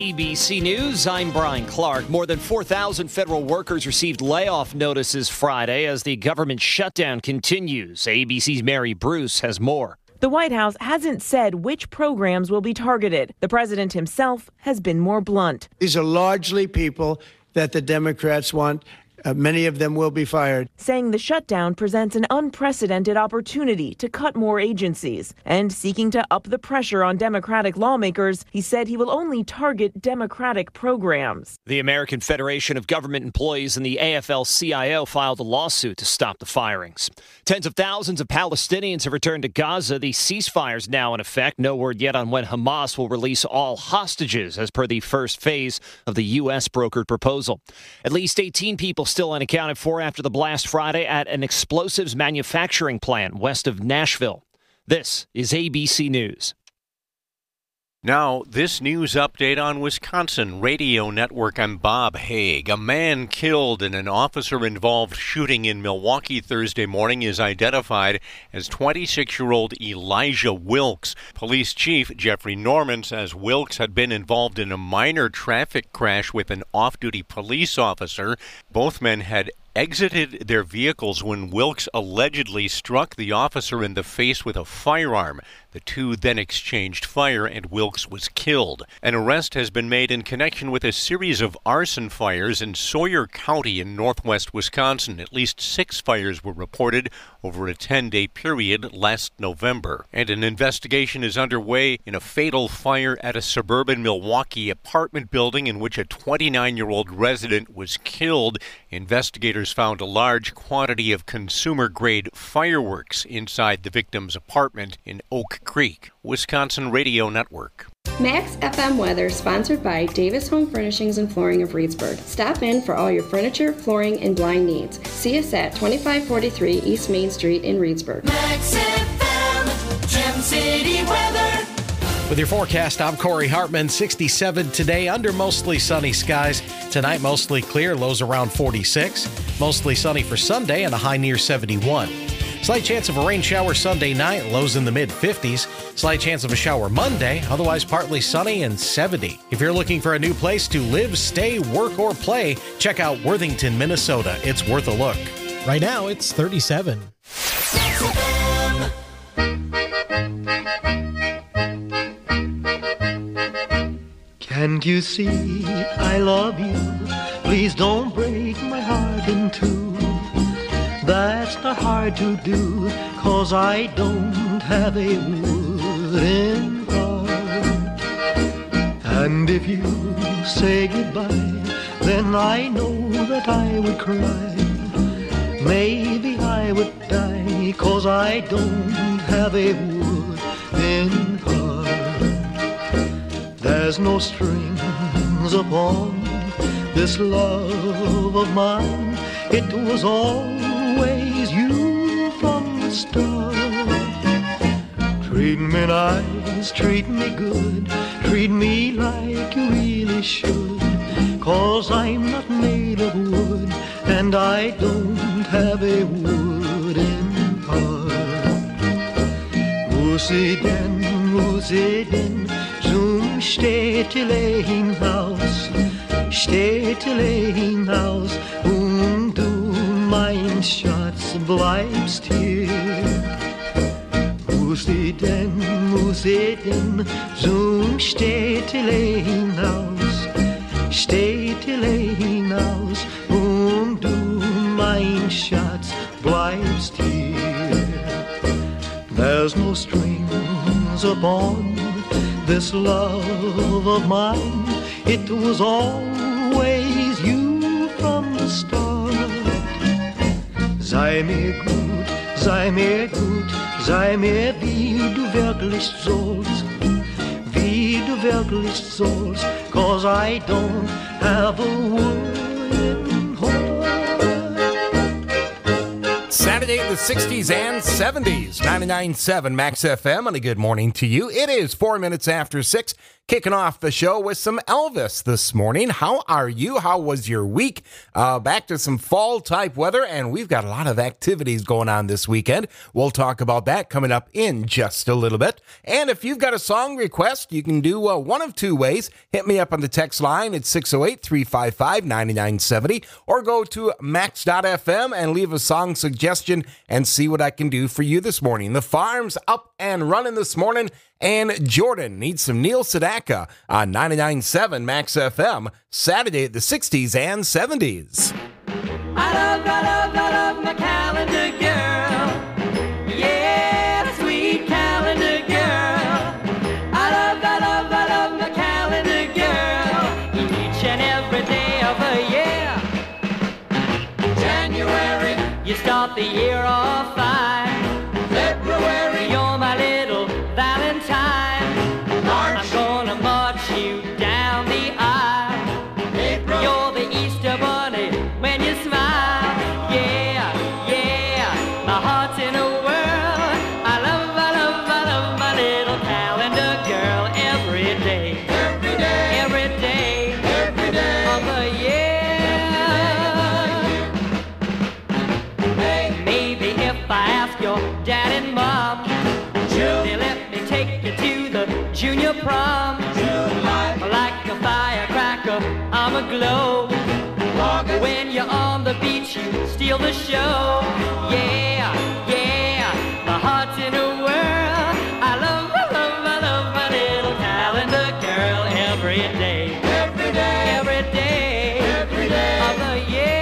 ABC News, I'm Brian Clark. More than 4,000 federal workers received layoff notices Friday as the government shutdown continues. ABC's Mary Bruce has more. The White House hasn't said which programs will be targeted. The president himself has been more blunt. These are largely people that the Democrats want. Many of them will be fired. Saying the shutdown presents an unprecedented opportunity to cut more agencies. And seeking to up the pressure on Democratic lawmakers, he said he will only target Democratic programs. The American Federation of Government Employees and the AFL-CIO filed a lawsuit to stop the firings. Tens of thousands of Palestinians have returned to Gaza. The ceasefire is now in effect. No word yet on when Hamas will release all hostages, as per the first phase of the U.S. brokered proposal. At least 18 people still unaccounted for after the blast Friday at an explosives manufacturing plant west of Nashville. This is ABC News. Now, this news update on Wisconsin Radio Network. I'm Bob Haig. A man killed in an officer-involved shooting in Milwaukee Thursday morning is identified as 26-year-old Elijah Wilkes. Police Chief Jeffrey Norman says Wilkes had been involved in a minor traffic crash with an off-duty police officer. Both men had exited their vehicles when Wilkes allegedly struck the officer in the face with a firearm. The two then exchanged fire and Wilkes was killed. An arrest has been made in connection with a series of arson fires in Sawyer County in northwest Wisconsin. At least 6 fires were reported over a 10-day period last November. And an investigation is underway in a fatal fire at a suburban Milwaukee apartment building in which a 29-year-old resident was killed. Investigators found a large quantity of consumer-grade fireworks inside the victim's apartment in Oak Creek. Wisconsin Radio Network. Max FM weather sponsored by Davis Home Furnishings and Flooring of Reedsburg. Stop in for all your furniture, flooring, and blind needs. See us at 2543 East Main Street in Reedsburg. Max FM, Gem City weather. With your forecast, I'm Corey Hartman. 67 today, under mostly sunny skies. Tonight, mostly clear, lows around 46. Mostly sunny for Sunday and a high near 71. Slight chance of a rain shower Sunday night, lows in the mid-50s. Slight chance of a shower Monday, otherwise partly sunny and 70. If you're looking for a new place to live, stay, work, or play, check out Worthington, Minnesota. It's worth a look. Right now, it's 37. Can't you see I love you? Please don't break my heart in two. That's not hard to do, 'cause I don't have a wooden heart. And if you say goodbye, then I know that I would cry. Maybe I would die, 'cause I don't have a wooden heart. There's no strings upon this love of mine. It was always you from the start. Treat me nice, treat me good, treat me like you really should. 'Cause I'm not made of wood, and I don't have a wooden heart. Musiden, zum Städtelein-Haus, Städtelein-Haus, und du, mein Schatz, bleibst hier. Musiden, zum Städtelein-Haus, Städtelein-Haus, und du, mein Schatz, bleibst hier. There's no strings upon this love of mine. It was always you from the start. Sei mir gut, sei mir gut, sei mir wie du wirklich sollst, wie du wirklich sollst, 'cause I don't have a wooden heart. Saturday in the 60s and 70s. 99.7 Max FM, and a good morning to you. It is 4 minutes after 6. Kicking off the show with some Elvis this morning. How are you? How was your week? Back to some fall-type weather, and we've got a lot of activities going on this weekend. We'll talk about that coming up in just a little bit. And if you've got a song request, you can do one of two ways. Hit me up on the text line at 608-355-9970, or go to max.fm and leave a song suggestion and see what I can do for you this morning. The farm's up and running this morning, and Jordan needs some Neil Sedaka on 99.7 Max FM, Saturday at the 60s and 70s. I love my calendar girl. Yeah, the sweet calendar girl. I love my calendar girl. Each and every day of the year. January, you start the year off fine. February, you're my little Valentine. March, I'm gonna march you down the aisle. April, you're the Easter bunny when you smile. Yeah, yeah, my heart's in a whirl. I love my little calendar girl every day. Every day, every day, every day of the year. Hey, maybe if I ask your dad and mom, they let me take you to the junior prom. July. Like a firecracker, I'm aglow. August. When you're on the beach, you steal the show. Yeah, yeah, my heart's in a whirl. I love my little calendar girl every day. Every day, every day, every day of the year.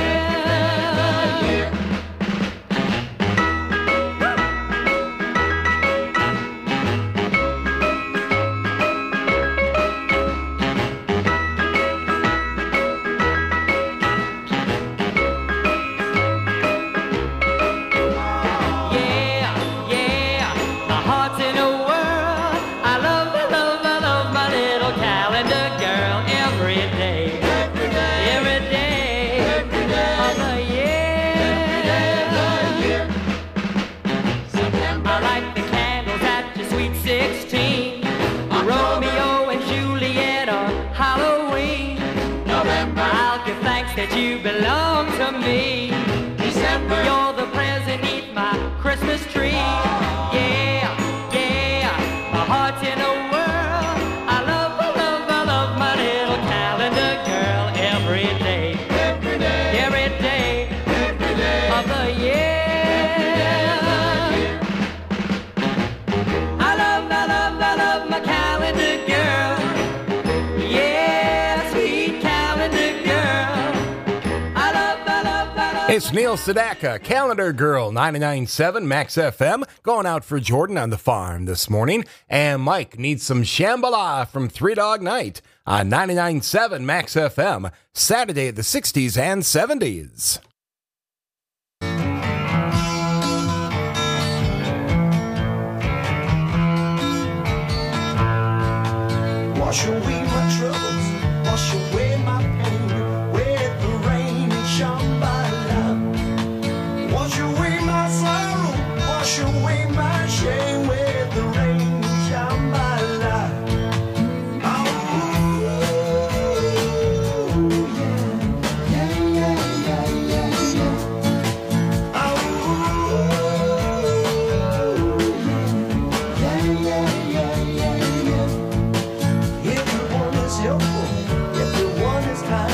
That you belong to me. December, you're the present beneath my Christmas tree. Yeah, yeah, my heart's in a whirl. I love my little calendar girl every day. Every day, every day, every day of the year. I love my calendar girl. Yeah, sweet calendar girl. It's Neil Sedaka, Calendar Girl, 99.7 Max FM, going out for Jordan on the farm this morning. And Mike needs some Shambhala from Three Dog Night on 99.7 Max FM, Saturday at the 60s and 70s. Wash away my troubles, wash away my pain with the rain and Shambhala. Wash away my sorrow, wash away my shame with the rain and Shambhala. Oh, yeah, yeah, yeah, yeah, yeah. Oh, yeah, yeah, yeah, yeah, yeah. Everyone is helpful, everyone is kind.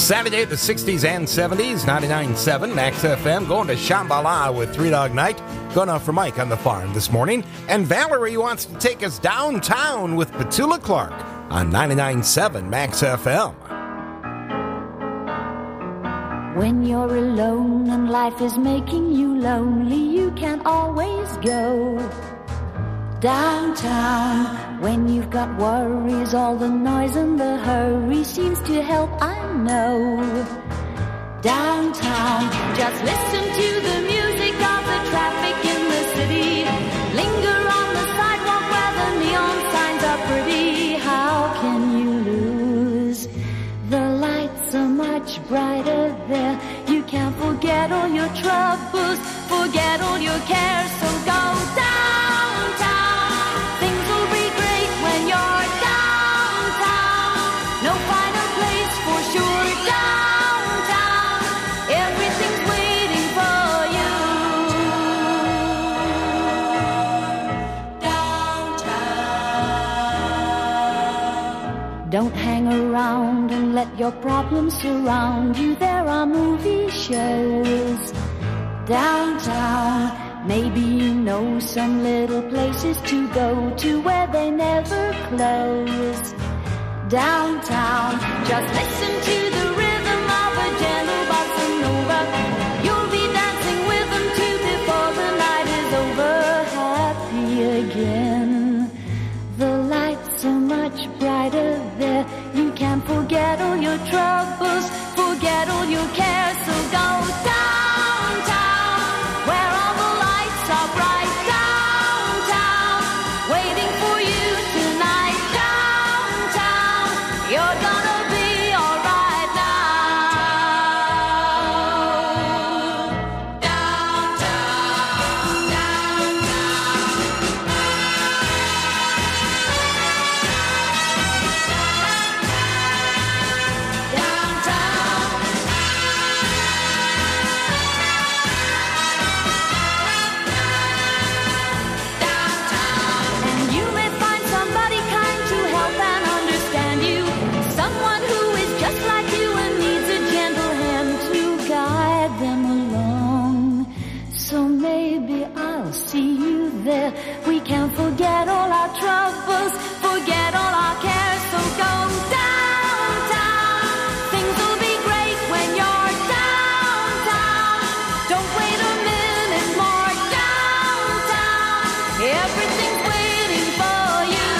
Saturday, the 60s and 70s, 99.7 Max FM. Going to Shambhala with Three Dog Night. Going off for Mike on the farm this morning. And Valerie wants to take us downtown with Petula Clark on 99.7 Max FM. When you're alone and life is making you lonely, you can always go downtown. When you've got worries, all the noise and the hurry seems to help, I know. Downtown, just listen to the music of the traffic in the city. Linger on the sidewalk where the neon signs are pretty. How can you lose? The lights are much brighter there. You can't forget all your troubles, forget all your cares, so go downtown. Things will be great when you're downtown. No finer place for sure. Downtown, everything's waiting for you. Downtown. Don't hang around and let your problems surround you. There are movie shows downtown. Maybe you know some little places to go to where they never close. Downtown, just listen to the rhythm of a gentle bossa nova. You'll be dancing with them too before the night is over. Happy again. The lights are much brighter there. You can't forget all your troubles, forget all your cares, so go downtown, where all the lights are bright. Downtown, waiting for you tonight. Downtown, you're gonna be alright now. Downtown, and you may find somebody kind to help and understand you. Someone who is just like you and needs a gentle hand to guide them along. So maybe I'll see you there. We can forget all our troubles, forget all our cares, so go downtown. Things will be great when you're downtown. Don't wait a minute more. Downtown, everything's waiting for you.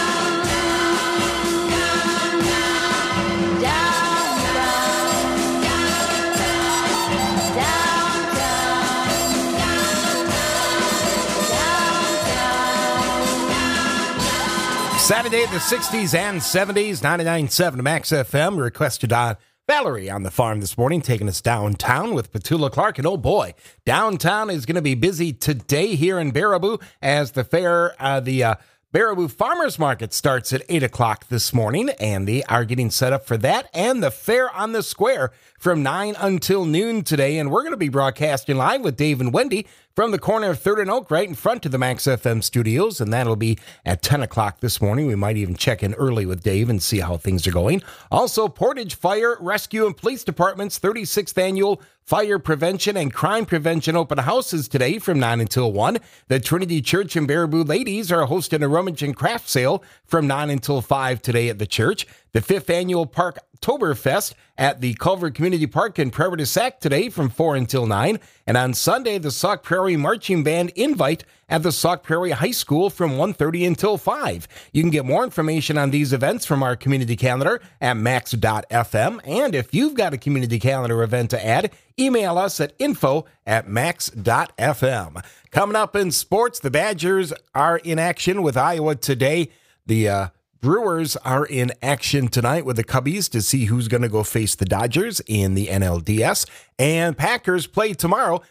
Saturday, the 60s and 70s, 99.7 Max FM. Requested on Valerie on the farm this morning, taking us downtown with Petula Clark. And oh boy, downtown is going to be busy today here in Baraboo as the fair, the Baraboo Farmers Market starts at 8 o'clock this morning, and they are getting set up for that and the Fair on the Square from 9 until noon today. And we're going to be broadcasting live with Dave and Wendy from the corner of 3rd and Oak, right in front of the Max FM studios, and that'll be at 10 o'clock this morning. We might even check in early with Dave and see how things are going. Also, Portage Fire, Rescue, and Police Department's 36th Annual Fire Prevention and Crime Prevention Open Houses today from 9 until 1. The Trinity Church and Baraboo Ladies are hosting a rummage and craft sale from 9 until 5 today at the church. The 5th Annual Parktoberfest at the Culver Community Park in Prairie du Sac today from 4 until 9. And on Sunday, the Sauk Prairie Marching Band Invite at the Sauk Prairie High School from 1:30 until 5. You can get more information on these events from our community calendar at max.fm. And if you've got a community calendar event to add, email us at info@max.fm. Coming up in sports, the Badgers are in action with Iowa today. The Brewers are in action tonight with the Cubbies to see who's going to go face the Dodgers in the NLDS. And Packers play tomorrow.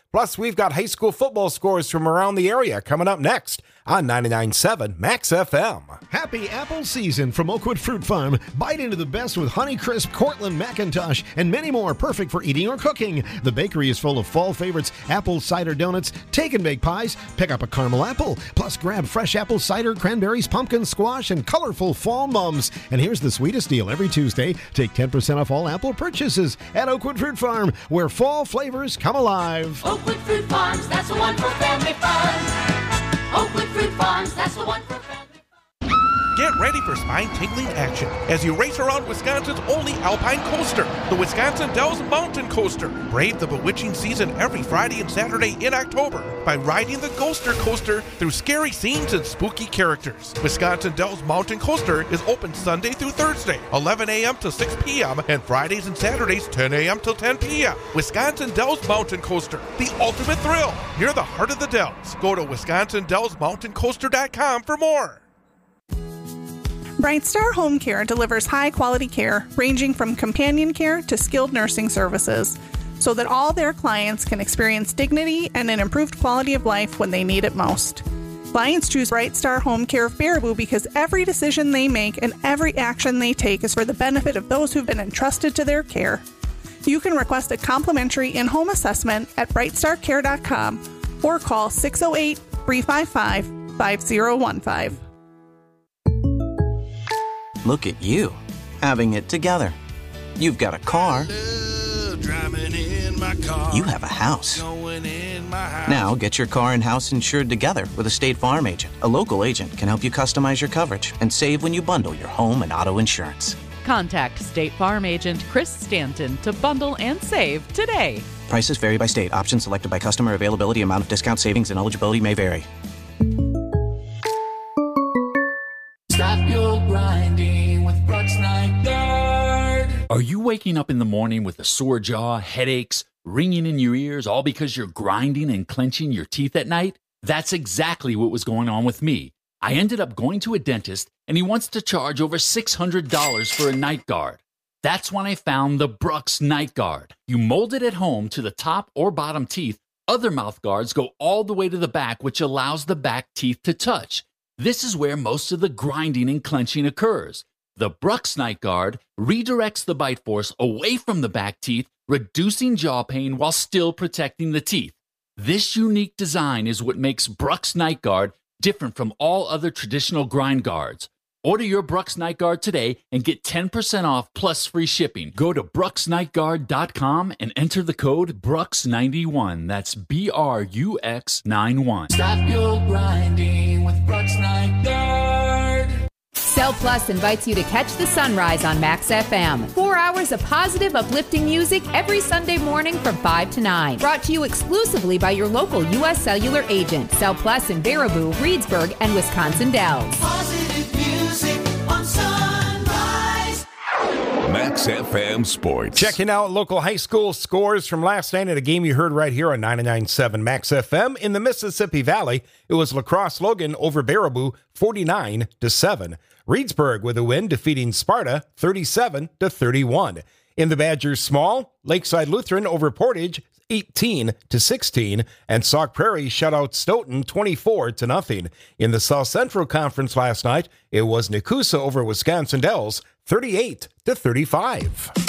Plus, we've got high school football scores from around the area coming up next on 99.7 Max FM. Happy apple season from Oakwood Fruit Farm. Bite into the best with Honeycrisp, Cortland, McIntosh, and many more perfect for eating or cooking. The bakery is full of fall favorites, apple cider donuts, take and bake pies, pick up a caramel apple, plus grab fresh apple cider, cranberries, pumpkin squash, and colorful fall mums. And here's the sweetest deal. Every Tuesday, take 10% off all apple purchases at Oakwood Fruit Farm, where fall flavors come alive. Oakwood Fruit Farms, that's the one for family fun. Oakwood Fruit Farms, that's the one for family fun. Get ready for spine-tingling action as you race around Wisconsin's only alpine coaster, the Wisconsin Dells Mountain Coaster. Brave the bewitching season every Friday and Saturday in October by riding the Ghoster Coaster through scary scenes and spooky characters. Wisconsin Dells Mountain Coaster is open Sunday through Thursday, 11 a.m. to 6 p.m., and Fridays and Saturdays, 10 a.m. till 10 p.m. Wisconsin Dells Mountain Coaster, the ultimate thrill, near the heart of the Dells. Go to WisconsinDellsMountainCoaster.com for more. Bright Star Home Care delivers high-quality care, ranging from companion care to skilled nursing services, so that all their clients can experience dignity and an improved quality of life when they need it most. Clients choose Bright Star Home Care of Baraboo because every decision they make and every action they take is for the benefit of those who've been entrusted to their care. You can request a complimentary in-home assessment at brightstarcare.com or call 608-355-5015. Look at you, having it together. You've got a car. You have a house. Now get your car and house insured together with a State Farm agent. A local agent can help you customize your coverage and save when you bundle your home and auto insurance. Contact State Farm agent Chris Stanton to bundle and save today. Prices vary by state. Options selected by customer. Availability, amount of discount, savings, and eligibility may vary. Stop your grinding with Brooks Night Guard. Are you waking up in the morning with a sore jaw, headaches, ringing in your ears, all because you're grinding and clenching your teeth at night? That's exactly what was going on with me. I ended up going to a dentist, and he wants to charge over $600 for a night guard. That's when I found the Brooks Night Guard. You mold it at home to the top or bottom teeth. Other mouth guards go all the way to the back, which allows the back teeth to touch. This is where most of the grinding and clenching occurs. The Brooks Night Guard redirects the bite force away from the back teeth, reducing jaw pain while still protecting the teeth. This unique design is what makes Brooks Night Guard different from all other traditional grind guards. Order your Brooks Night Guard today and get 10% off plus free shipping. Go to brooksnightguard.com and enter the code BRUX91. That's BRUX91. Stop your grinding with Brooks Night Guard. Cell Plus invites you to catch the sunrise on Max FM. 4 hours of positive, uplifting music every Sunday morning from 5 to 9. Brought to you exclusively by your local U.S. Cellular agent. Cell Plus in Baraboo, Reedsburg, and Wisconsin Dells. Positive music on Sunrise. Max FM Sports. Checking out local high school scores from last night at a game you heard right here on 99.7 Max FM. In the Mississippi Valley, it was La Crosse Logan over Baraboo 49-7. Reedsburg with a win, defeating Sparta 37-31. In the Badgers Small, Lakeside Lutheran over Portage 18-16, and Sauk Prairie shut out Stoughton 24-0. In the South Central Conference last night, it was Nakusa over Wisconsin Dells 38-35.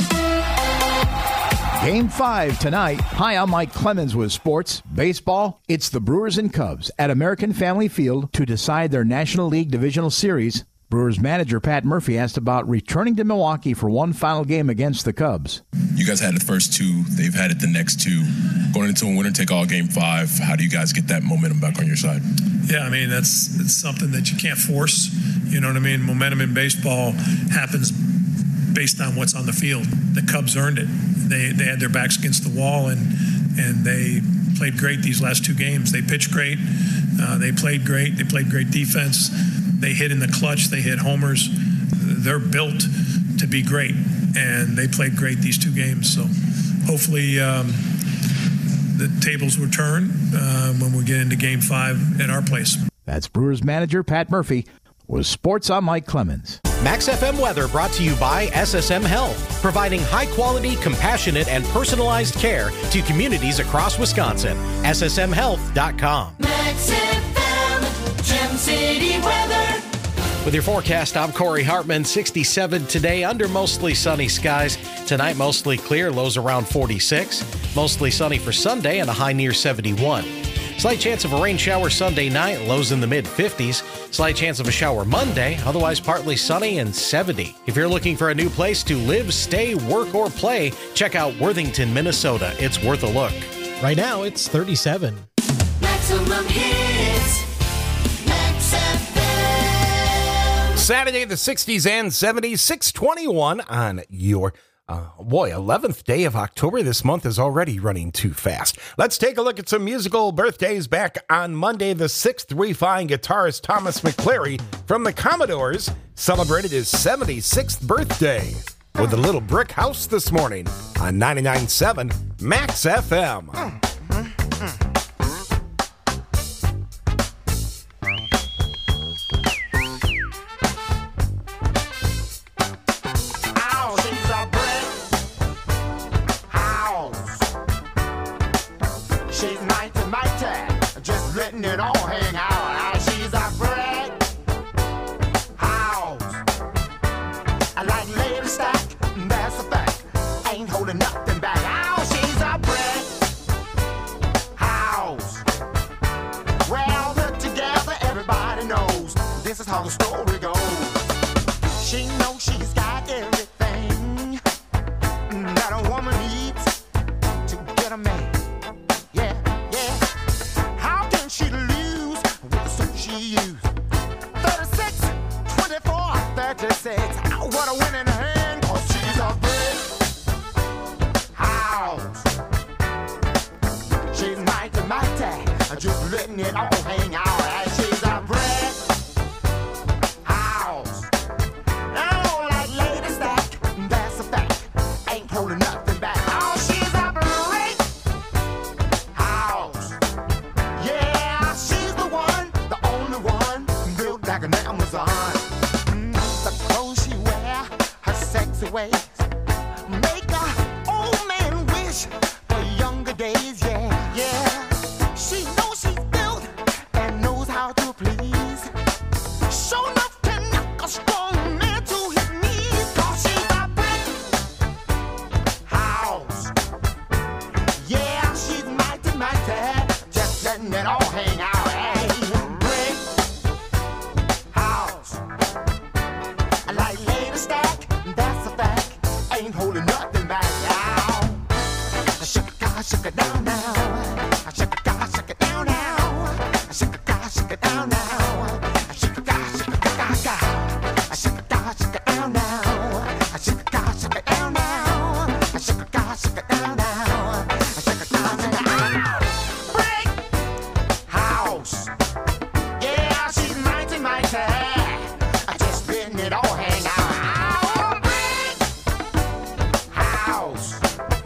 Game 5 tonight. Hi, I'm Mike Clemens with sports. Baseball, it's the Brewers and Cubs at American Family Field to decide their National League Divisional Series. Brewers manager Pat Murphy asked about returning to Milwaukee for one final game against the Cubs. You guys had the first two. They've had it the next two. Going into a winner-take-all Game 5, how do you guys get that momentum back on your side? Yeah, I mean, it's something that you can't force. You know what I mean? Momentum in baseball happens based on what's on the field. The Cubs earned it. They had their backs against the wall, and they played great these last two games. They pitched great. They played great. They played great defense. They hit in the clutch. They hit homers. They're built to be great, and they played great these two games. So hopefully the tables will turn when we get into Game 5 at our place. That's Brewers manager Pat Murphy with Sports on Mike Clemens. Max FM weather brought to you by SSM Health, providing high-quality, compassionate, and personalized care to communities across Wisconsin. SSMHealth.com. Max FM, Gem City weather. With your forecast, I'm Corey Hartman. 67 today under mostly sunny skies. Tonight, mostly clear, lows around 46. Mostly sunny for Sunday and a high near 71. Slight chance of a rain shower Sunday night, lows in the mid-50s. Slight chance of a shower Monday, otherwise partly sunny and 70. If you're looking for a new place to live, stay, work, or play, check out Worthington, Minnesota. It's worth a look. Right now, it's 37. Maximum hits. Max FM. Saturday, the 60s and 70s, 621 on your 11th day of October. This month is already running too fast. Let's take a look at some musical birthdays. Back on Monday the 6th, we find guitarist Thomas McClary from the Commodores celebrated his 76th birthday with a little brick house this morning on 99.7 Max FM. It all hang out. She's a brick house. I like lady stack, that's a fact. Ain't holding nothing back. Oh, she's a brick house. Well, put together, everybody knows this is how the story goes. She knows she's got everything that a woman needs to get a man. She lose with the suit she used. 36, 24, 36. Oh, what a winning hand, 'cause she's a brick house. She's mighty, just letting it all hang out. And she's a brick house. Oh, like lady stack, that's a fact. Ain't holding nothing back. Oh, she's a brick house. Like an Amazon. The clothes she wear, her sexy ways, make a old man wish for younger days. Yeah. She knows she's built and knows how to please. Sure enough can knock a strong man to his knees. 'Cause she's a brick house. Yeah, she's mighty, just letting it all hang out. Shake it down now. I shake it down now. I shake it down now. I shake it down now. I shake it down now. I shake it down now. I shake it down now. I shake it down now. Break house. Yeah, she's mighty. I just letting it all hang out. Break house.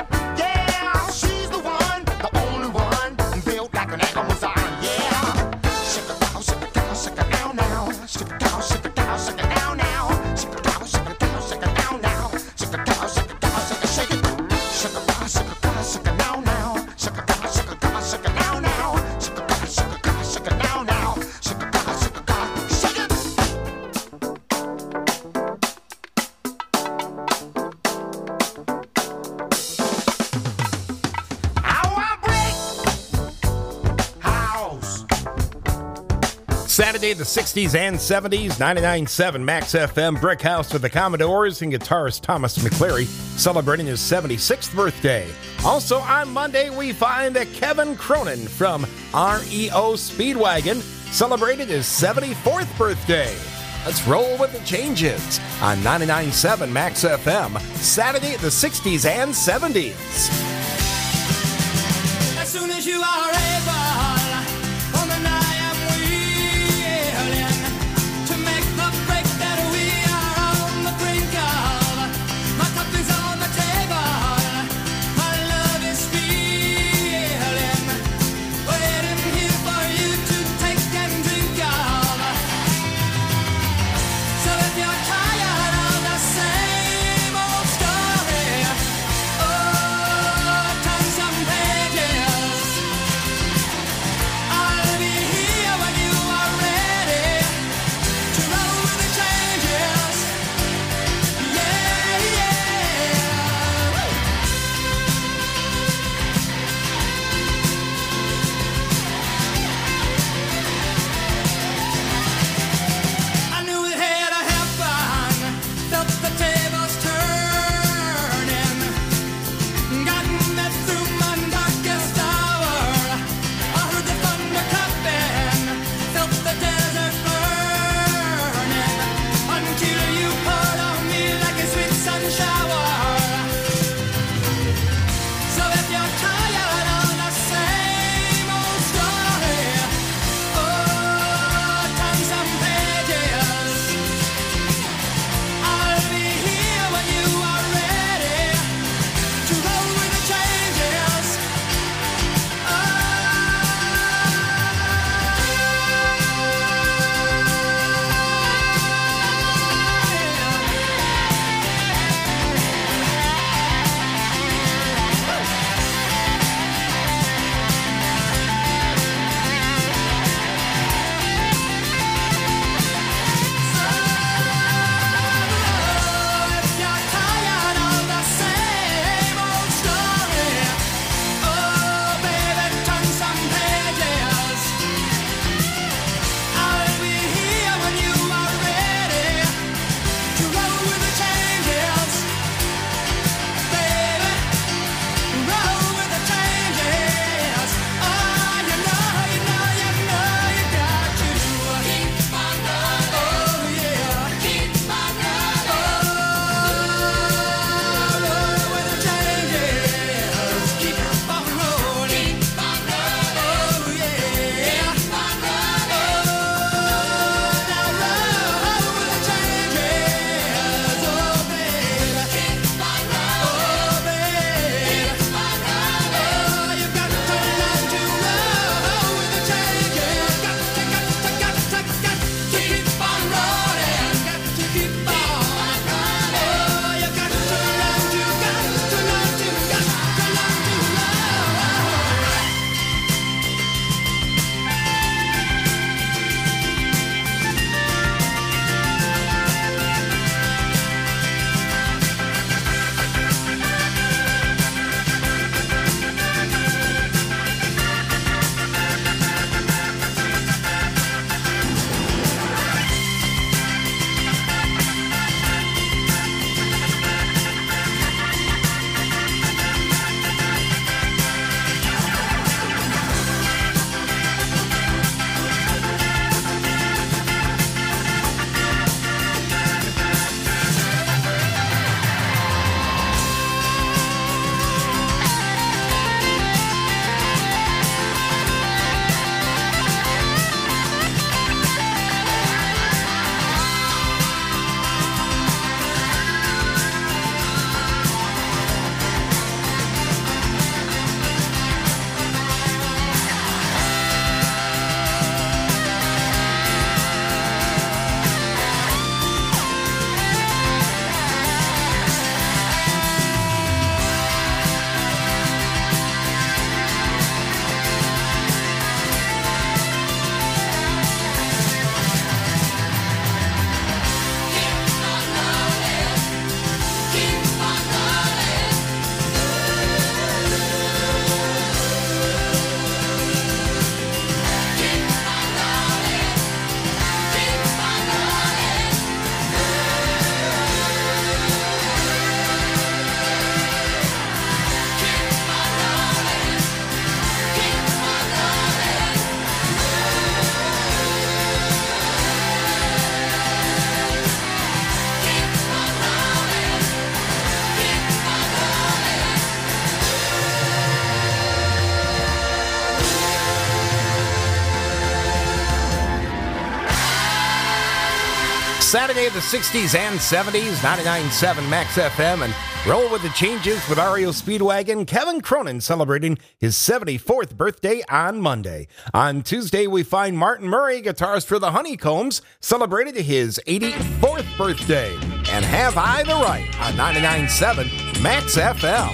Saturday, the 60s and 70s, 99.7 Max FM, Brick House with the Commodores and guitarist Thomas McClary celebrating his 76th birthday. Also on Monday, we find that Kevin Cronin from REO Speedwagon celebrated his 74th birthday. Let's roll with the changes on 99.7 Max FM, Saturday, the 60s and 70s. As soon as you are able, woman, I am willing to make the break that we are on the brink of. My cup is on the table, my love is feeling, waiting here for you to take and drink of. So if you're tired Saturday, the 60s and 70s, 99.7 Max FM, and roll with the changes with REO Speedwagon. Kevin Cronin celebrating his 74th birthday on Monday. On Tuesday, we find Martin Murray, guitarist for the Honeycombs, celebrated his 84th birthday. And Have I the Right on 99.7 Max FM.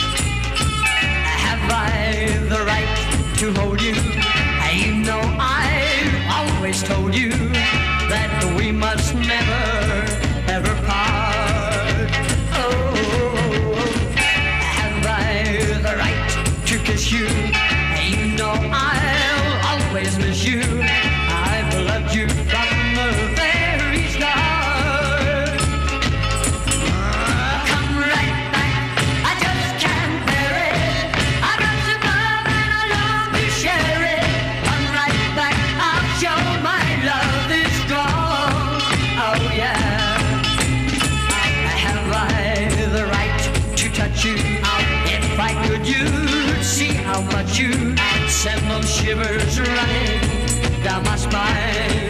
Have I the right to hold you? You know I've always told you that we must never, ever part. Oh, have I the right to kiss you? You know I'll always miss you. I've loved you from the very start. Come right back, I just can't bear it. I got some love and I long to share it. Come right back, I'll show my love is strong. Oh yeah. Have I the right to touch you? If I could, you'd see how much you send those shivers running down my spine.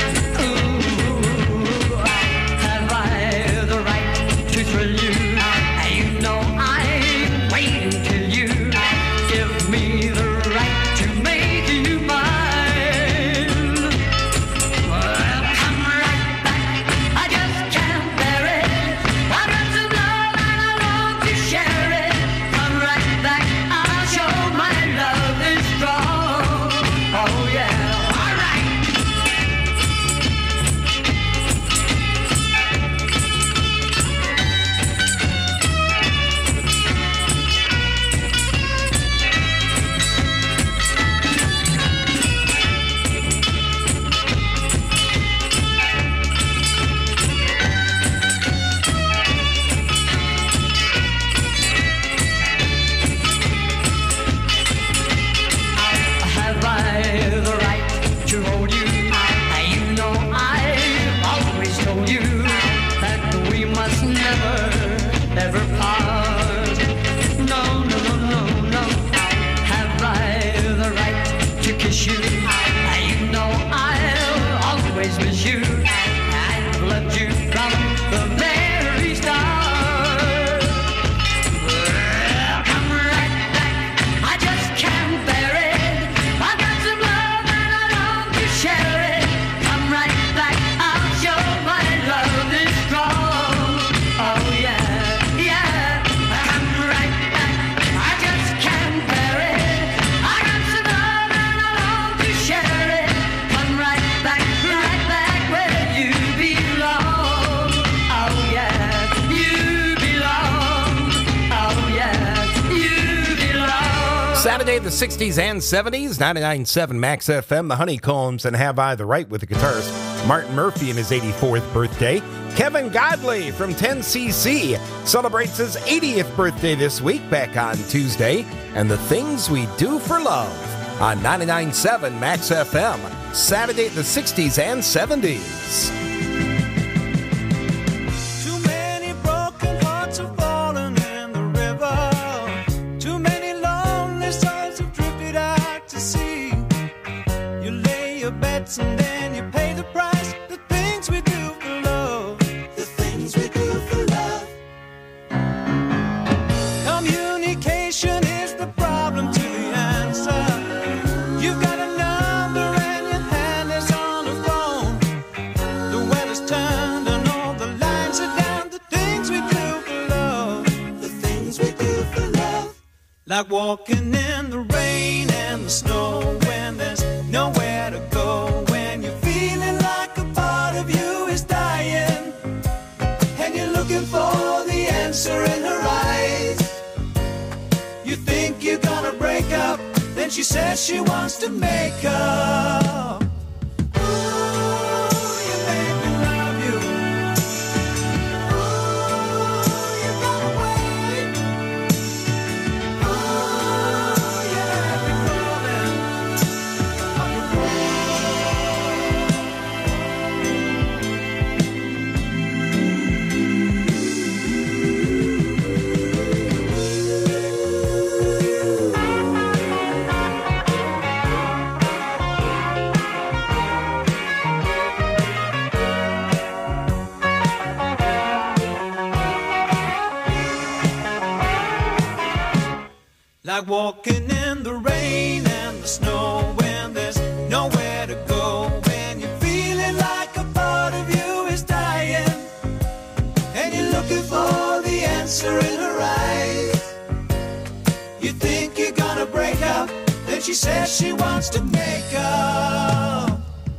Ooh, have I the right to thrill you? You know I'm waiting till you give me the right to make you mine. Well, come right back, I just can't bear it. I got some love and I long to share it. Come right back, I'll show my love is strong. Oh yeah, all right. Have I the right to hold you? You know I've always told you that we must never, ever part. No, no, no, no, no. Have I the right to kiss you? You know I'll always miss you. I've loved you from the very start. Well, come right back, I just can't bear it. I got some love and I long to share it. Come right back, I'll show my love is strong. Oh yeah, yeah. Come right back, I just can't bear it. I got some love and I long to share it. Come right back where you belong. Oh yeah, you belong. Oh yeah, you belong. Saturday, the 60s and 70s, 99.7 Max FM, the Honeycombs, and Have I the Right with the guitarist Martin Murphy in his 84th birthday. Kevin Godley from 10cc celebrates his 80th birthday this week, back on Tuesday. And The Things We Do for Love on 99.7 Max FM, Saturday, the 60s and 70s. Too many broken hearts have fallen in the river. Too many lonely souls have drifted out to sea. You lay your bets and then you pay the price. The things we do for love. The things we do for love. Communication is the problem to the answer. You've got a number and your hand is on the phone. The weather's turned and all the lines are down. The things we do for love. The things we do for love. Like walking in the rain and the snow when there's nowhere to go. When you're feeling like a part of you is dying and you're looking for the answer in her eyes. You think you're gonna break up, then she says she wants to make up. Ooh, you make me love you. Ooh, you got away. Ooh, you have me calling on your phone. like walking in the rain and the snow when there's nowhere to go, when you're feeling like a part of you is dying and you're looking for the answer in her eyes. You think you're gonna break up, then she says she wants to make up.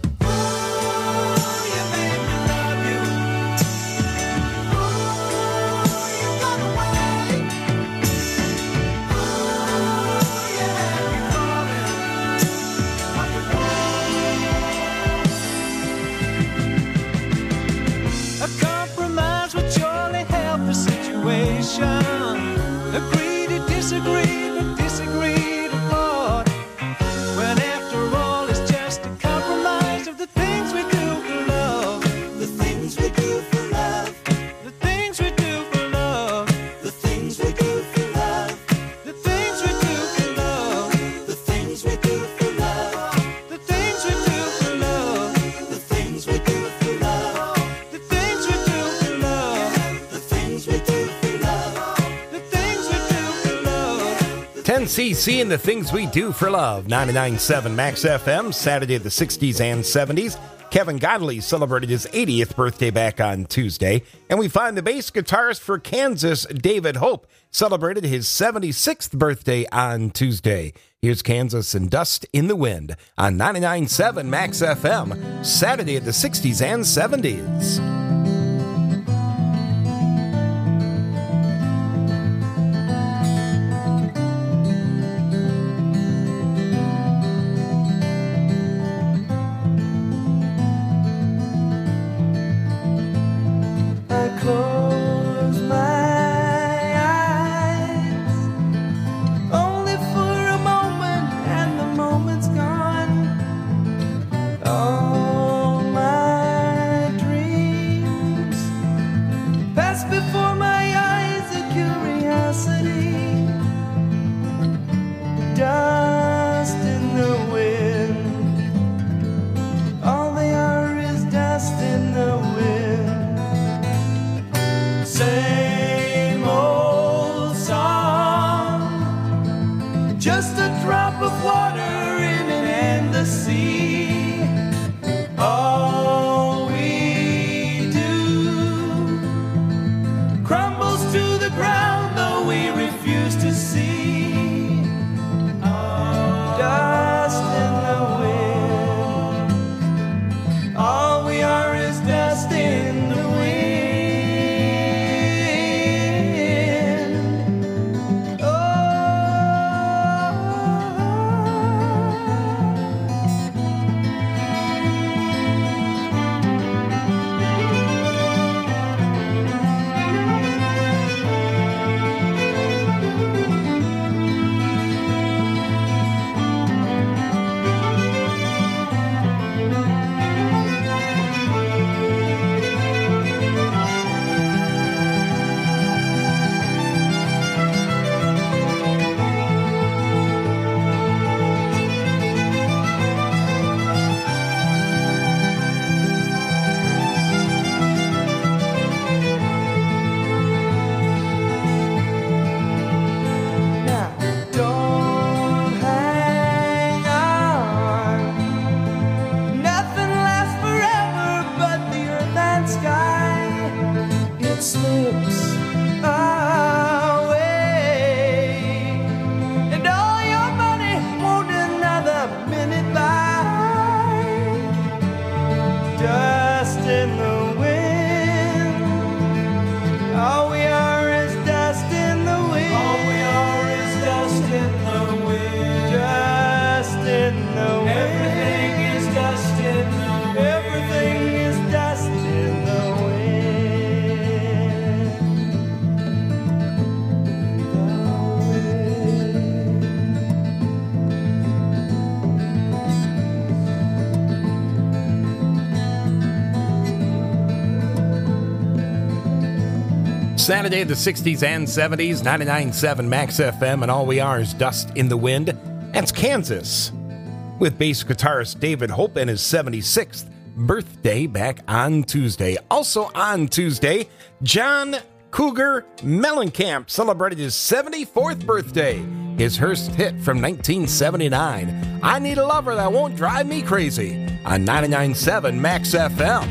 Agree to disagree, but disagree to part. When after all it's just a compromise of the things we do for love. The things we do for love. The things we do for love. The things we do for love. The things we do for love. The things we do for love. The things we do for love. The things we do for love. The things we do for love. The things we do. 10cc and the things we do for love. 99.7 Max FM, Saturday the 60s and 70s. Kevin Godley celebrated his 80th birthday back on Tuesday. And we find the bass guitarist for Kansas, David Hope, celebrated his 76th birthday on Tuesday. Here's Kansas and Dust in the Wind on 99.7 Max FM, Saturday of the 60s and 70s. Close my eyes, only for a moment, and the moment's gone. All my dreams pass before my eyes, a curiosity, dust in the wind. All they are is dust in the wind. Same old song, just a drop of water in an endless sea. All we do crumbles to the ground, though we refuse to see. Dust in the wind. All we are is dust in the wind. Saturday, the 60s and 70s, 99.7 Max FM, and all we are is dust in the wind. That's Kansas, with bass guitarist David Hope and his 76th birthday back on Tuesday. Also on Tuesday, John Cougar Mellencamp celebrated his 74th birthday. his first hit from 1979. I Need a Lover That Won't Drive Me Crazy on 99.7 Max FM.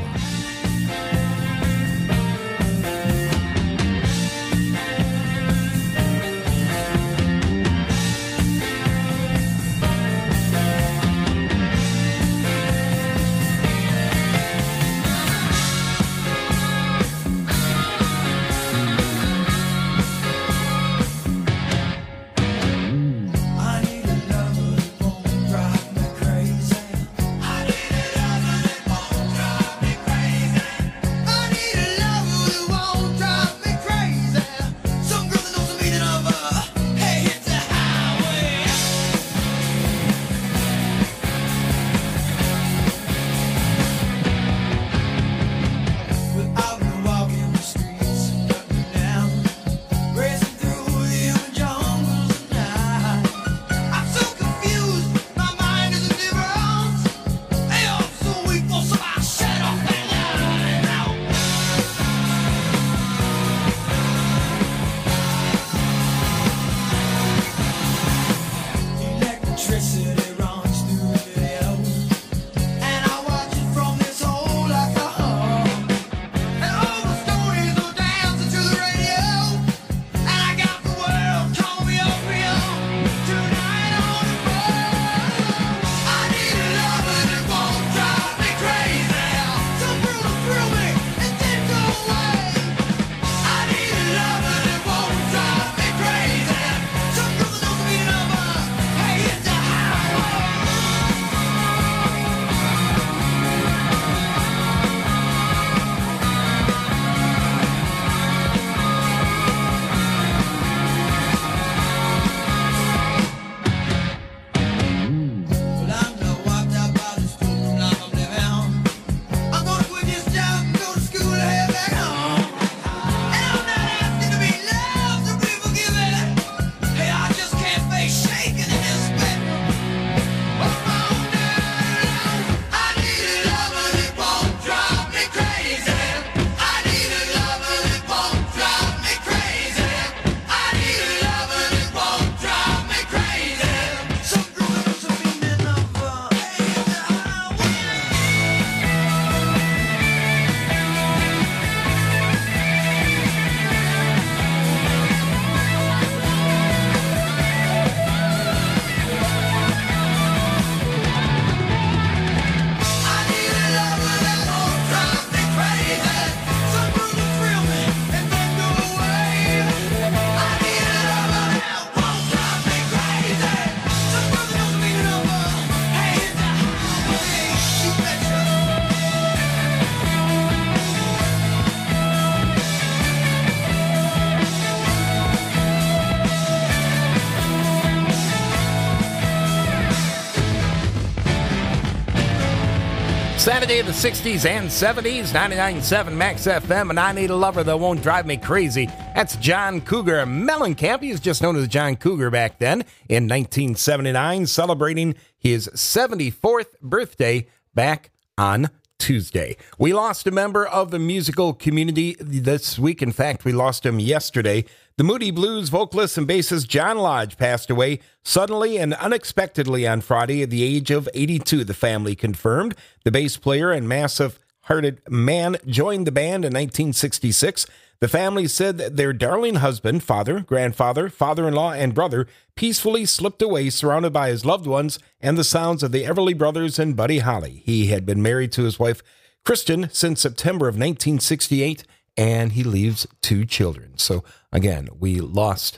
Saturday, the 60s and 70s, 99.7 Max FM, and I Need a Lover That Won't Drive Me Crazy. That's John Cougar Mellencamp. He was just known as John Cougar back then in 1979, celebrating his 74th birthday back on Tuesday. We lost a member of the musical community this week. In fact, we lost him yesterday. The Moody Blues vocalist and bassist John Lodge passed away suddenly and unexpectedly on Friday at the age of 82, the family confirmed. The bass player and massive-hearted man joined the band in 1966. The family said that their darling husband, father, grandfather, father-in-law, and brother peacefully slipped away surrounded by his loved ones and the sounds of the Everly Brothers and Buddy Holly. He had been married to his wife, Kristen, since September of 1968, and he leaves 2 children. So, again, we lost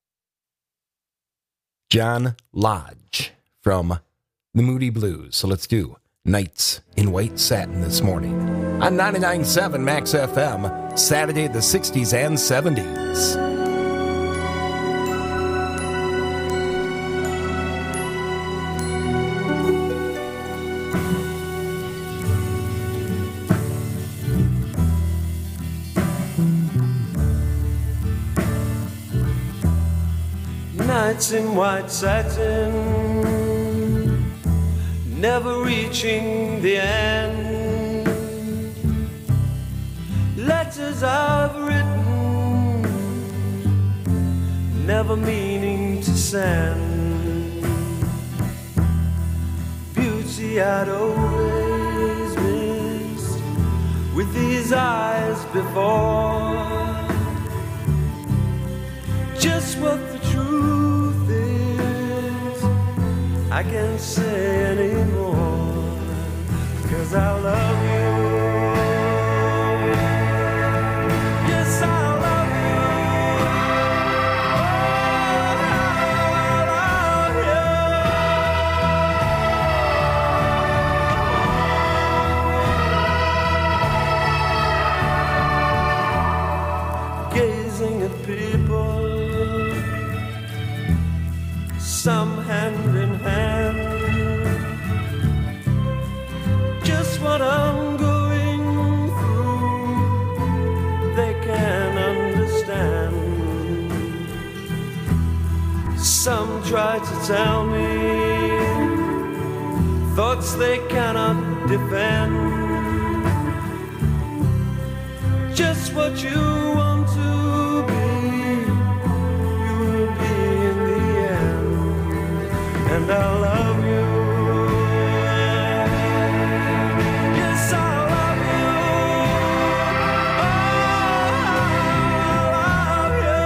John Lodge from the Moody Blues. So let's do Nights in White Satin this morning on 99.7 Max FM, Saturday the 60s and 70s. Nights in white satin, never reaching the end. Letters I've written, never meaning to sand. Beauty I'd always missed with these eyes before. Just what the truth is, I can't say anymore, 'cause I love you. Yes, I love you. Gazing at people, some hand in hand, just what I'm going through, they can understand. Some try to tell me thoughts they cannot defend, just what you want to be, you will be in the end, and I love you. Yes, I love you. Oh, I love you.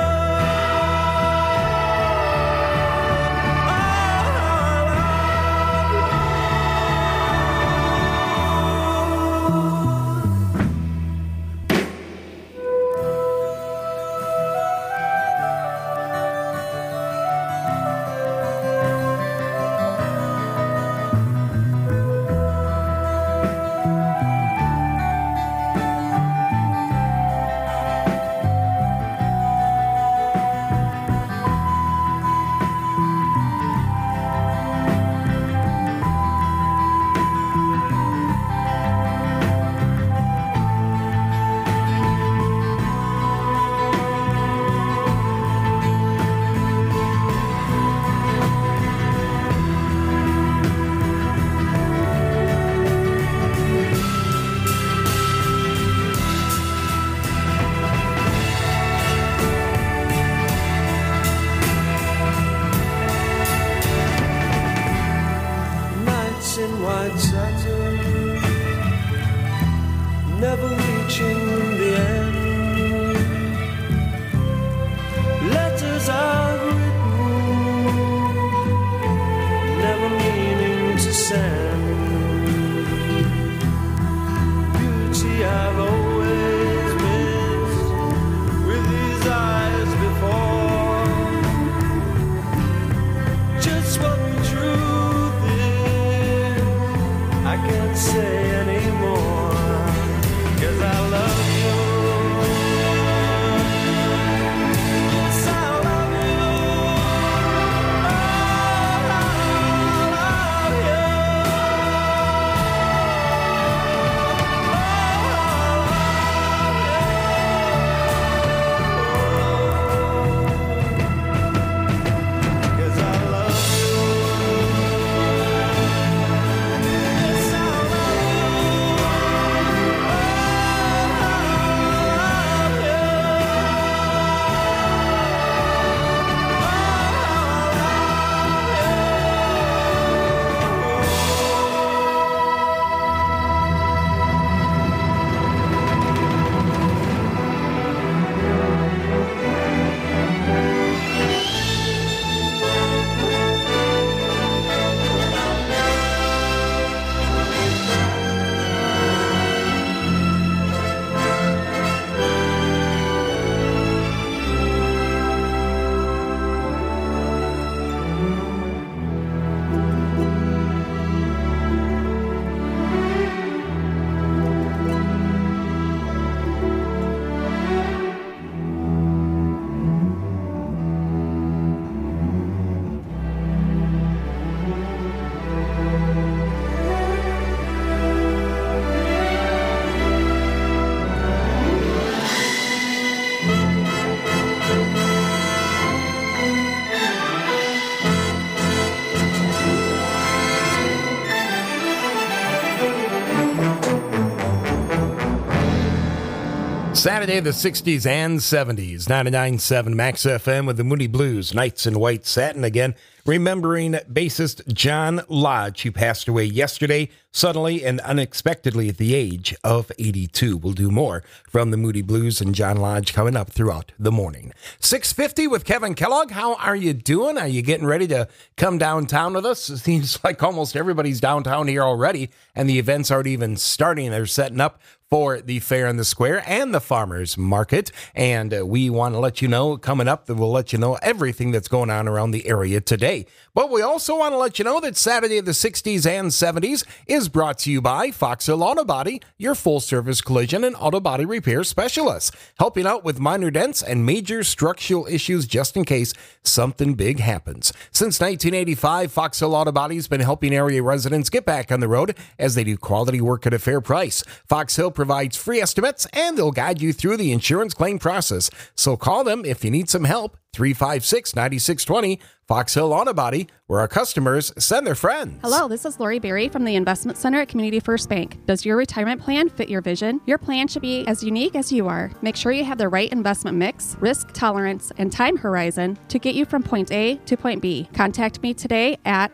Saturday, the 60s and 70s, 99.7 Max FM with the Moody Blues, Nights in White Satin. Again, remembering bassist John Lodge, who passed away yesterday, suddenly and unexpectedly at the age of 82. We'll do more from the Moody Blues and John Lodge coming up throughout the morning. 6:50 with Kevin Kellogg. How are you doing? Are you getting ready to come downtown with us? It seems like almost everybody's downtown here already, and the events aren't even starting. They're setting up for the Fair in the Square and the Farmers Market. And we want to let you know, coming up, that we'll let you know everything that's going on around the area today. But we also want to let you know that Saturday, the 60s and 70s is brought to you by Fox Hill Auto Body, your full-service collision and auto body repair specialists, helping out with minor dents and major structural issues just in case something big happens. Since 1985, Fox Hill Auto Body has been helping area residents get back on the road as they do quality work at a fair price. Fox Hill provides free estimates, and they'll guide you through the insurance claim process. So call them if you need some help. 356-9620, Fox Hill Auto Body, where our customers send their friends. Hello, this is Lori Berry from the Investment Center at Community First Bank. Does your retirement plan fit your vision? Your plan should be as unique as you are. Make sure you have the right investment mix, risk tolerance, and time horizon to get you from point A to point B. Contact me today at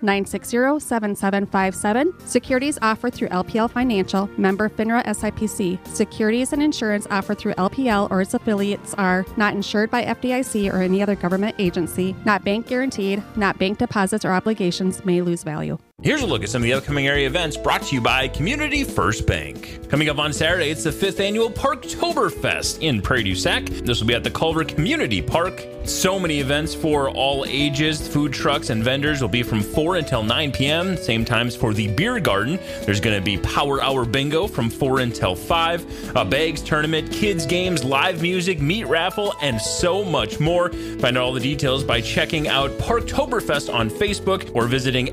960-7757. Securities offered through LPL Financial, member FINRA SIPC. Securities and insurance offered through LPL or its affiliates are not insured by FDIC or any other government agency, not bank guaranteed, not bank deposits or obligations, may lose value. Here's a look at some of the upcoming area events brought to you by Community First Bank. Coming up on Saturday, it's the 5th annual Parktoberfest in Prairie du Sac. This will be at the Culver Community Park. So many events for all ages. Food trucks and vendors will be from 4 until 9 p.m. Same times for the beer garden. There's going to be Power Hour Bingo from 4 until 5. A bags tournament, kids games, live music, meat raffle, and so much more. Find out all the details by checking out Parktoberfest on Facebook or visiting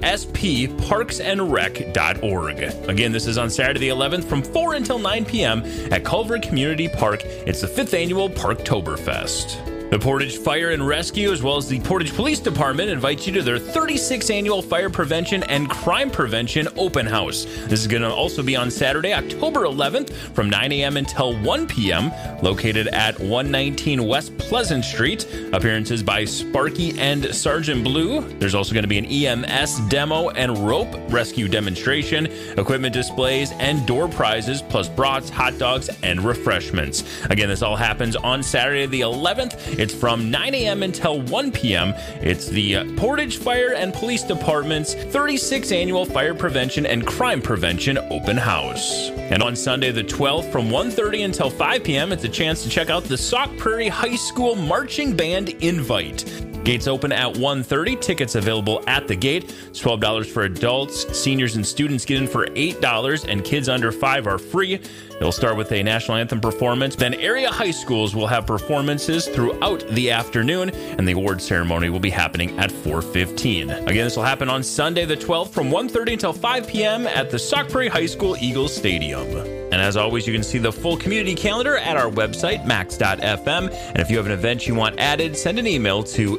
spparksandrec.org. Again, this is on Saturday the 11th from 4 until 9 p.m. at Culver Community Park. It's the 5th annual Parktoberfest. The Portage Fire and Rescue, as well as the Portage Police Department, invite you to their 36th annual Fire Prevention and Crime Prevention Open House. This is going to also be on Saturday, October 11th from 9 a.m. until 1 p.m., located at 119 West Pleasant Street. Appearances by Sparky and Sergeant Blue. There's also going to be an EMS demo and rope rescue demonstration, equipment displays, and door prizes, plus brats, hot dogs, and refreshments. Again, this all happens on Saturday the 11th. It's from 9 a.m. until 1 p.m. It's the Portage Fire and Police Department's 36th Annual Fire Prevention and Crime Prevention Open House. And on Sunday the 12th from 1:30 until 5 p.m., it's a chance to check out the Sauk Prairie High School Marching Band Invite. Gates open at 1:30. Tickets available at the gate. It's $12 for adults. Seniors and students get in for $8, and kids under 5 are free. It'll start with a national anthem performance. Then area high schools will have performances throughout the afternoon, and the award ceremony will be happening at 4:15. Again, this will happen on Sunday the 12th from 1:30 until 5 p.m. at the Sauk Prairie High School Eagles Stadium. And as always, you can see the full community calendar at our website, max.fm. And if you have an event you want added, send an email to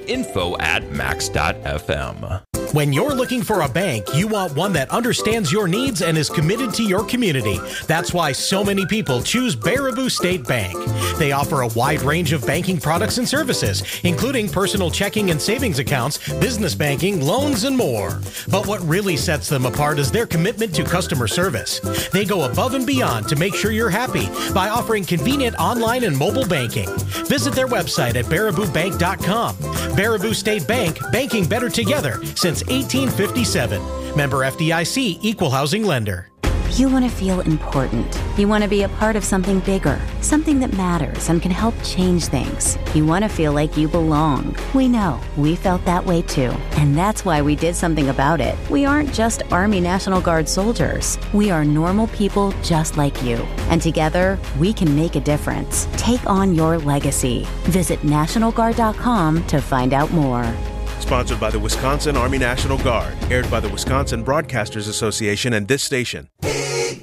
info@max.fm. When you're looking for a bank, you want one that understands your needs and is committed to your community. That's why so many people choose Baraboo State Bank. They offer a wide range of banking products and services, including personal checking and savings accounts, business banking, loans, and more. But what really sets them apart is their commitment to customer service. They go above and beyond to make sure you're happy by offering convenient online and mobile banking. Visit their website at baraboobank.com. Baraboo State Bank, banking better together since 1857. Member FDIC, Equal Housing Lender. You want to feel important. You want to be a part of something bigger, something that matters and can help change things. You want to feel like you belong. We know. We felt that way too. And that's why we did something about it. We aren't just Army National Guard soldiers. We are normal people just like you. And together, we can make a difference. Take on your legacy. Visit NationalGuard.com to find out more. Sponsored by the Wisconsin Army National Guard. Aired by the Wisconsin Broadcasters Association and this station. Big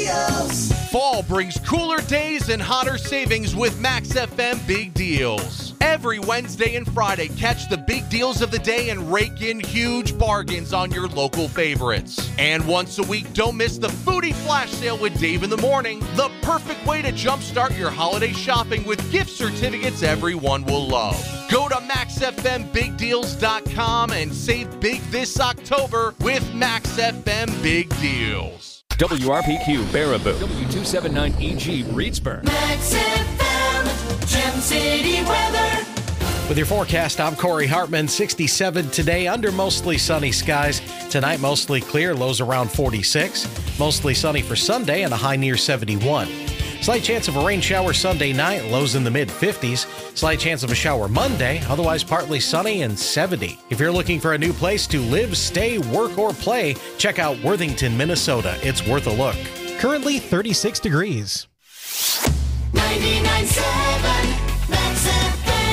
deals. Fall brings cooler days and hotter savings with Max FM Big Deals. Every Wednesday and Friday, catch the big deals of the day and rake in huge bargains on your local favorites. And once a week, don't miss the Foodie Flash Sale with Dave in the Morning, the perfect way to jumpstart your holiday shopping with gift certificates everyone will love. Go to MaxFMBigDeals.com and save big this October with MaxFM Big Deals. WRPQ Baraboo, W279EG Reedsburg. Max FM, Gem City weather. With your forecast, I'm Corey Hartman. 67 today under mostly sunny skies. Tonight, mostly clear, lows around 46. Mostly sunny for Sunday and a high near 71. Slight chance of a rain shower Sunday night, lows in the mid-50s. Slight chance of a shower Monday, otherwise partly sunny and 70. If you're looking for a new place to live, stay, work, or play, check out Worthington, Minnesota. It's worth a look. Currently 36 degrees. 99.7 Max FM.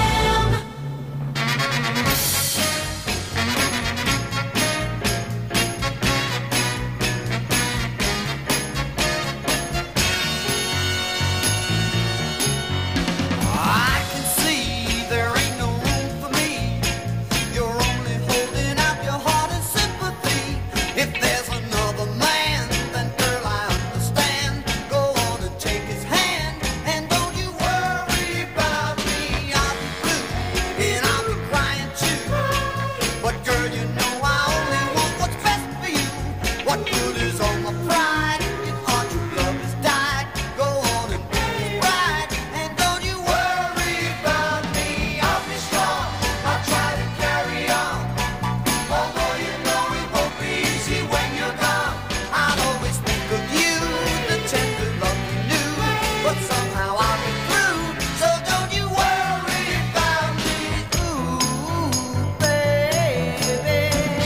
I can see there ain't no room for me. You're only holding out your heart and sympathy. If there's another man, then girl, I understand. Go on and take his hand, and don't you worry about me. I'll be blue, and I'll be crying too. But girl, you know I only want what's best for you. What good is all my pride if our true love has died? Go on and be right, and don't you worry about me. I'll be strong, I'll try to carry on. Although you know it won't be easy when you're gone. I'll always think of you, the tender love you knew. But somehow I'll get through, so don't you worry about me. Ooh, baby.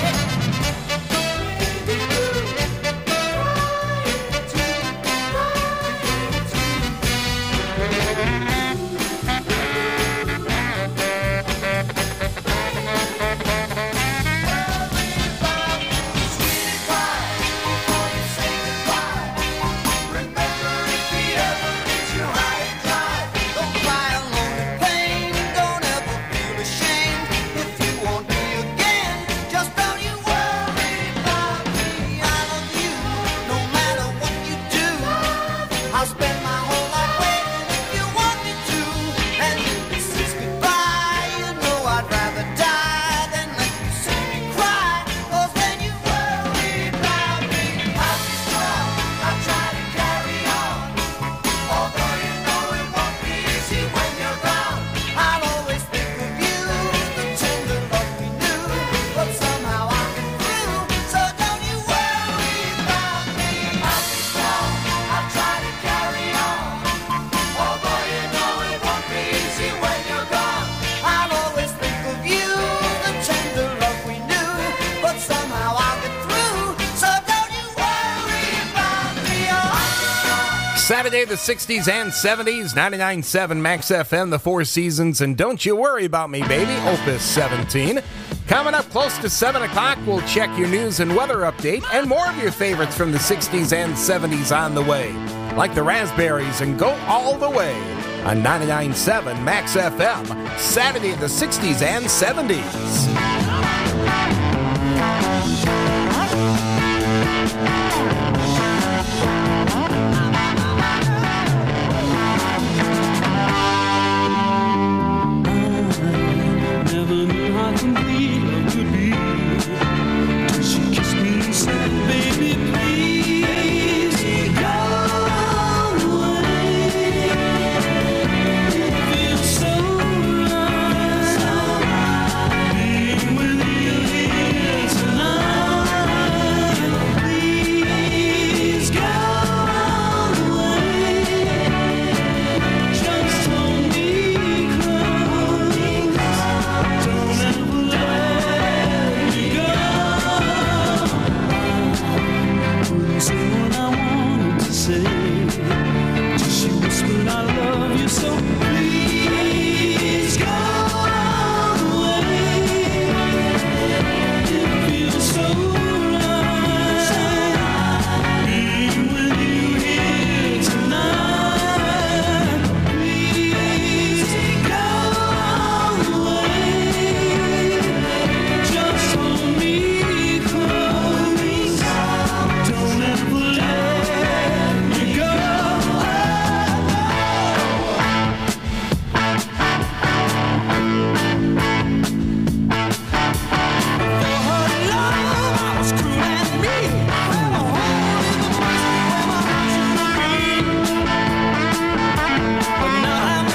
I'll spend my whole life waiting if you want me to. And if this is goodbye, you know I'd rather die than let you see me cry. 'Cause then you worry about me. I'll be strong, I'll try to carry on. Although you know it won't be easy when you're gone. I'll always think of you, the tender love we knew. But somehow I'll get through, so don't you worry about me. I'll be strong, I'll try to carry on. Although you know it won't be easy when you're gone. I'll always think of you, the tender love we knew. But somehow I'll get through, so don't you worry about me. Saturday, the 60s and 70s, 99.7 Max FM, the Four Seasons, and Don't You Worry About Me, Baby, Opus 17. Coming up close to 7 o'clock, we'll check your news and weather update, and more of your favorites from the 60s and 70s on the way, like the Raspberries and Go All the Way on 99.7 Max FM, Saturday, the 60s and 70s. Never knew how complete love could be. Till she kissed me and said, baby, please go away. It feels so right being with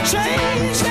change